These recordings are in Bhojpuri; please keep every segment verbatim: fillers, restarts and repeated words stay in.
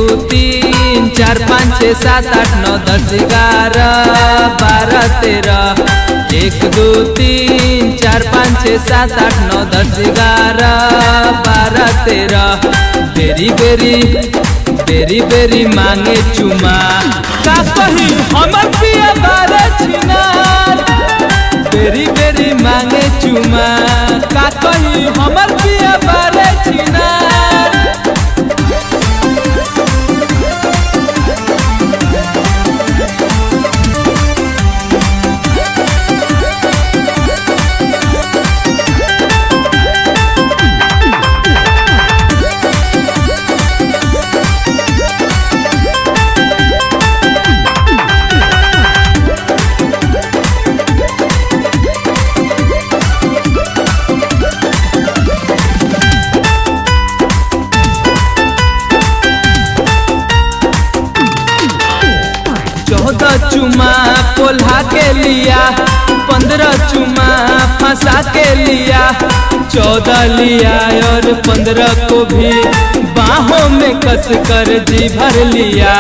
तीन चार पाँच छः सात आठ नौ दस ग्यारह बारह तेरह। एक दो तीन चार पाँच छः सात आठ नौ दस ग्यारह बारह तेरह। बेरी बेरी बेरी बेरी मांगे चुमा का कही हमर पिया बारे छिनार। बेरी बेरी मांगे चुमा का कही हमर पिया बारे छिनार। चौदह चुमा कोल्हा के लिया, पंद्रह चुमा फंसा के लिया। चौदह लिया और पंद्रह को भी बाहों में कस कर जी भर लिया।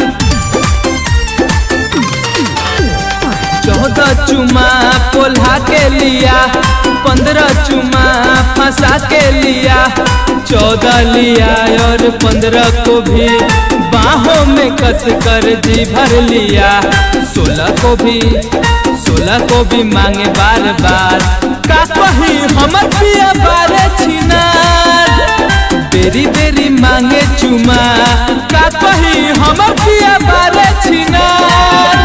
चौदह चुमा कोल्हा के लिया, पंद्रह चुमा फंसा के लिया। चौदह लिया और पंद्रह को भी बाहों में कस कर जी भर लिया। सोलह को भी सोलह को भी मांगे बार बार का कही हमर पिया बारे छिनार। बेरी बेरी मांगे चुमा का कही हमर पिया बारे छिनार।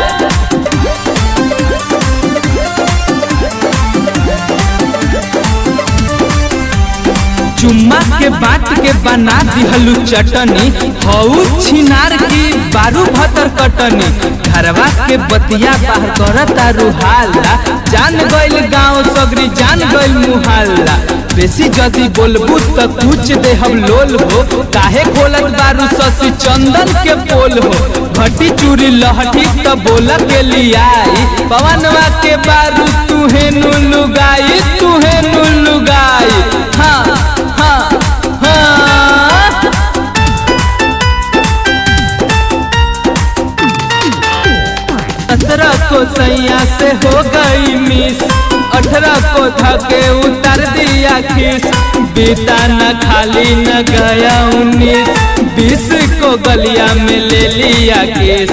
चुम्मा के बाट के बना दिहलू चटनी, हऊ छिनार की बारू भतर कटनी। घरवा के बतिया बाहर करता रुहाला, जान गइल गाँव सगरी जान गइल मुहल्ला। बेसी जदी बोलबू त कुछ दे हम लोल हो, काहे खोलत बारू शशि चंदन के पोल हो। घटी चूड़ी लहठी त बोल के लियाई, पवनवा के बारू तुहे नु लुगाई तुहे नु लुगाई। हाँ सत्रह को सैया से हो गई मिस, अठारह को धके उतार दिया खीस। बीता न खाली न गया उन्नीस, बीस को गलिया में ले लिया केस।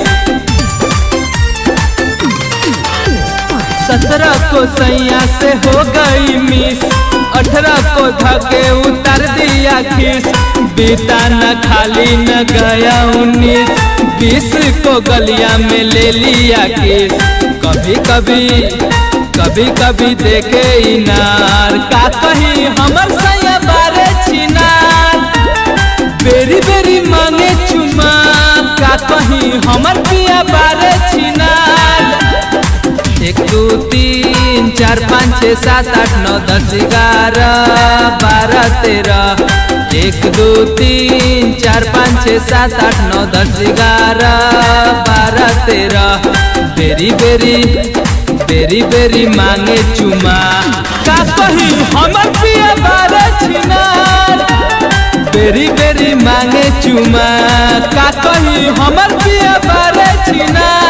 सत्रह को सैया से हो गई मिस, अठारह को धके उतार दिया खीस। बीता न खाली न गया उन्नीस, बीस को गलिया में ले लिया केस। कभी कभी कभी कभी देखे इनार का कही हमर सैया बारे छिनार। बेरी बेरी मांगे चुमा का कही हमर पिया बारे छिनार। एक दो तीन चार पाँच छः सात आठ नौ दस ग्यारह बारह तेरह। एक दो तीन चार पाँच छः सात आठ नौ दस ग्यारह बारह तेरह। बेरी बेरी बेरी बेरी मांगे चुमा का कही हमर पिया बारे छिनार। बेरी बेरी मांगे चुमा का कही हमर पिया बारे छिनार।